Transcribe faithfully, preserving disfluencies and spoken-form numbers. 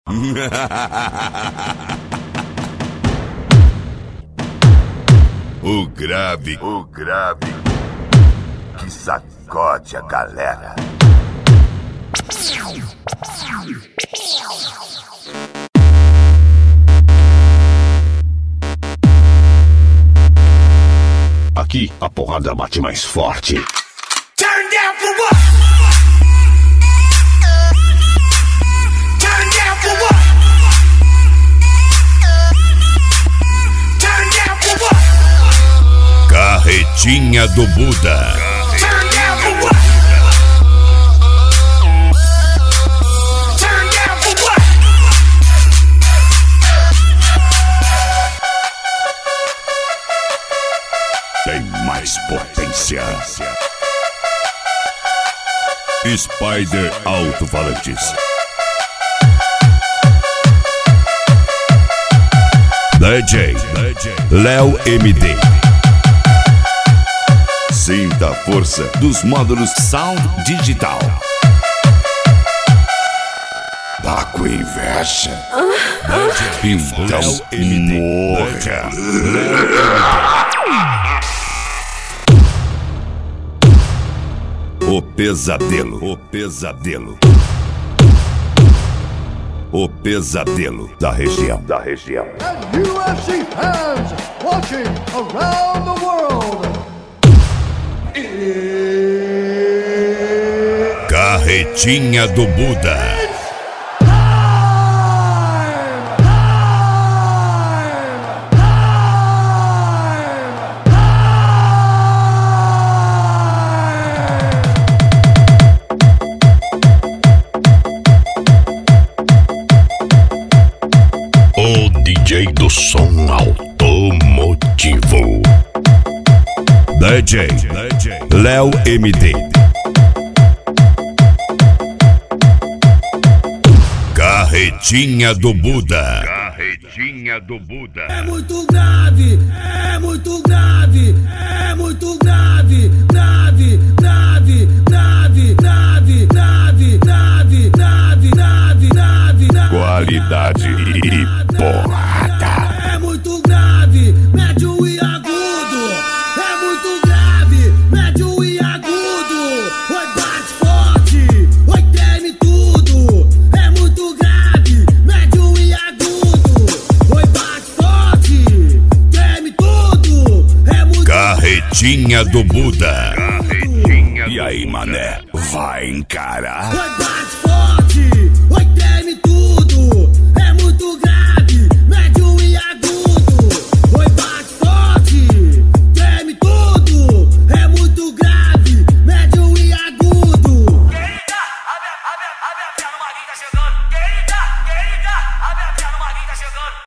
O grave, o grave que sacode a galera. Aqui a porrada bate mais forte. Turn down for what? Turn down for what? Turn down for what? Carretinha do Buda. Turn down for what? Turn down for what? Tem mais potência. Spider Alto-Falantes. D J Léo M D. Sinta a força dos módulos Sound Digital. Tá com inveja? Então morra. O pesadelo, o pesadelo. O pesadelo da região, da região. And U F C fans watching around the world. Carretinha do Buda. O D J do som automotivo. D J Léo M D. Carretinha do Buda. Carretinha do Buda. É muito grave, é muito grave, é muito grave, grave, grave, grave, grave, grave, grave, grave, grave, grave, grave. Qualidade e porrada. É muito grave, médio e agudo. É muito grave, médio e agudo. Oi, bate forte, oi, treme tudo. É muito grave, médio e agudo. Oi, bate forte, treme tudo. É muito Carretinha do Buda. E aí, mané, vai encarar? Oi, bate forte, oi, treme tudo. É muito grave, médio e agudo. Oi, bate forte, treme tudo. É muito grave, médio e agudo. Querida, a minha, a minha, a minha fé no Maguinho tá chegando.